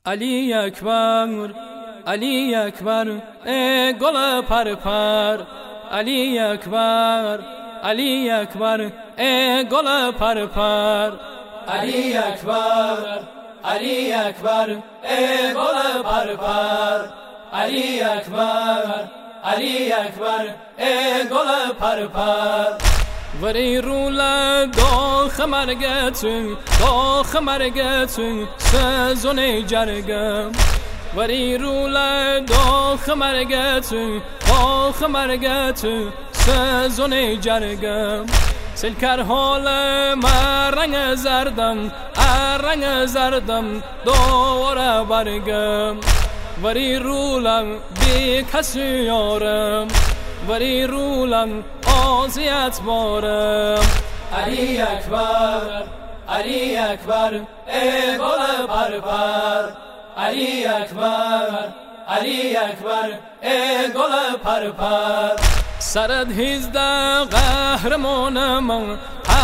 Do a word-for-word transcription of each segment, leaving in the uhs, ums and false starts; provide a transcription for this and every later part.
علی اکبر، علی اکبر، ای گل پر پر. علی اکبر، علی اکبر، ای گل پر پر. علی اکبر، علی اکبر، ای گل پر پر. علی اکبر، علی اکبر، ای گل پر پر. وری رولا داخ مرگتون، داخ مرگتون سزونه جرگم. وری رولا داخ مرگتون، داخ مرگتون سزونه جرگم. سلکر حال من رنگ زردم، رنگ زردم دوره برگم. وری رولم بی کسی یارم، وری رولم آزیت بارم. علی اکبر، علی اکبر، ای گل پر پر. علی اکبر، علی اکبر، ای گل پر پر. سرد هیزده قهرمانم،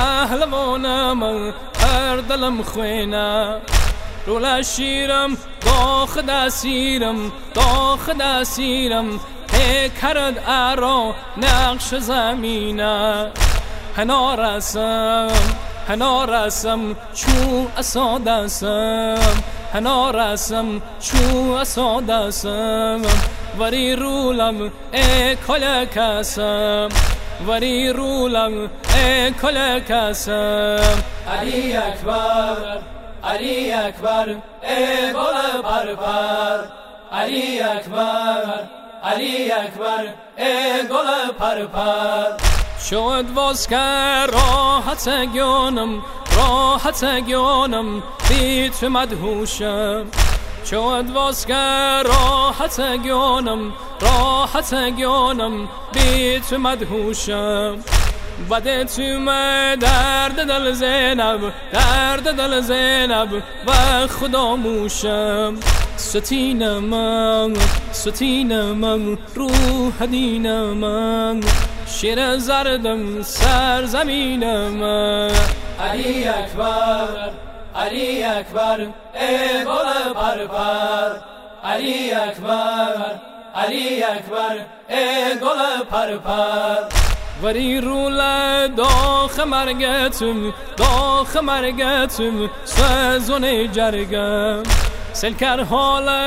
پهلوانم، هر دلم خوینه. رولا شیرم داخ دسیرم، داخ دسیرم کرد ارا نقش زمینه. هنا رسم، هنا رسم چو اسادسم، هنا رسم چو اسادسم. وری رولم ای کل کسم، وری رولم ای کل کسم. علی اکبر، علی اکبر، ای گل پر پر. علی اکبر، علی اکبر، ای گل پر پر. شد واس که راحت گیانم، راحت گیانم بی تو مدهوشم. شد واس که راحت گیانم، راحت گیانم بی تو مدهوشم. بده تو من درد دل زینب، درد دل زینب و خدا موشم. ستینم، ستینم روح دینم، شیر زردم سرزمینم. علی اکبر، علی اکبر، ای گل پر پر. علی اکبر، علی اکبر، ای گل پر پر. وری رولا داخ مرگتم، داخ مرگتم سزونه جرگم. سلکر حال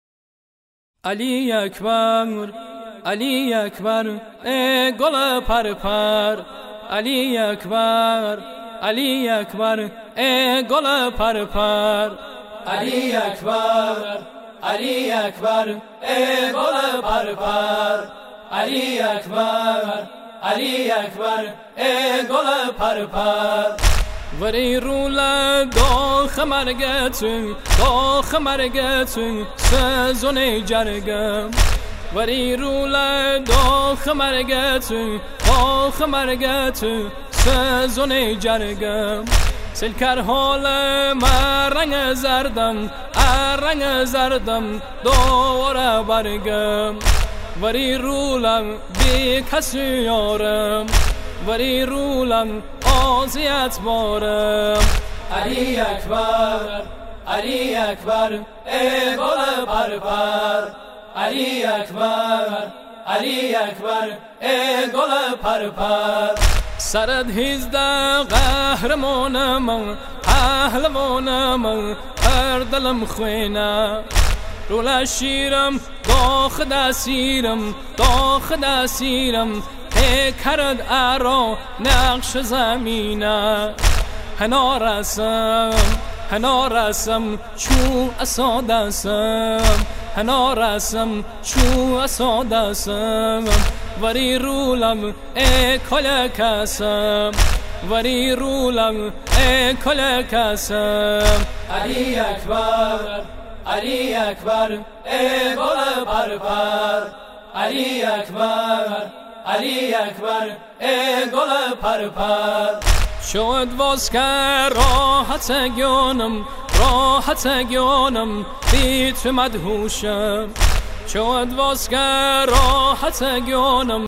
علی اکبر، علی اکبر، ای گل پر پر. علی اکبر، علی اکبر، ای گل پر پر. علی اکبر، علی اکبر، ای گل پر پر. علی اکبر، علی اکبر، ای گل پر پر. وری رولا داخ مرگتون، داخ مرگتون سزونه جرگم. وری رولا داخ مرگتون، داخ مرگتون سزونه جرگم. سلکر حال من رنگ زردم، رنگ زردم دوره برگم. وری رولم بی کسی یارم، وری رولم آزیت بارم. علی اکبر، علی اکبر، ای گل پر پر. علی اکبر، علی اکبر، ای گل پر پر. سرد هیزده قهرمانم، پهلوانم، هر دلم خوینه. رولا شیرم داخ دسیرم، داخ دسیرم کرد ارا نقش زمینه. هنا رسم، هنا رسم چو اسادسم، هنا رسم چو اسادسم. وری رولم ای کل کسم، وری رولم ای کل کسم. علی اکبر، علی اکبر، ای گل پر پر. علی اکبر، علی اکبر، ای گل پر پر. شد واس که راحت گیانم، راحت گیانم بی تو مدهوشم. شد واس که راحت گیانم.